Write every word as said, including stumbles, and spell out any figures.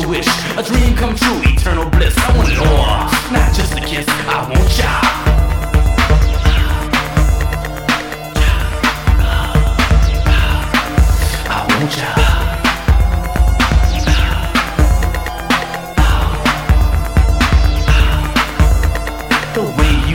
wish, a dream come true, eternal bliss. I want it all, not just a kiss. I want ya. I want ya. The way